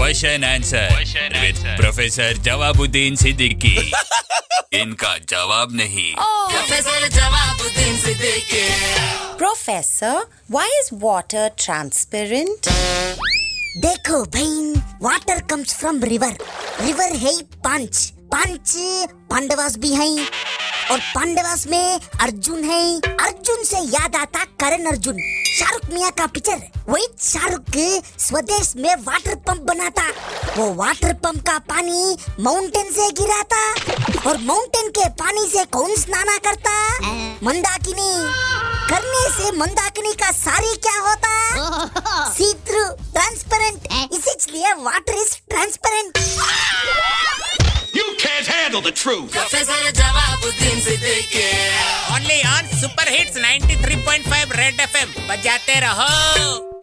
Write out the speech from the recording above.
Question answer with professor Jawabuddin Siddiqui. इनका जवाब नहीं। Professor Jawabuddin Siddiqui. Professor, why is water transparent? देखो बहन, water comes from river. River है पांच पांडवास भी है, और पांडवास में अर्जुन है। अर्जुन से याद आता करण अर्जुन, शाहरुख मियां का पिक्चर। वही शाहरुख स्वदेश में वाटर पंप बनाता। वो वाटर पंप का पानी माउंटेन से गिराता, और माउंटेन के पानी से कौन स्नाना करता? मंदाकिनी। करने से मंदाकिनी का साड़ी क्या होता? See through, transparent. इसलिए water is transparent. You can't handle the truth. Professor Jawabuddin Siddiqui. Only on Super Hits 93.5 Red FM। बजाते रहो।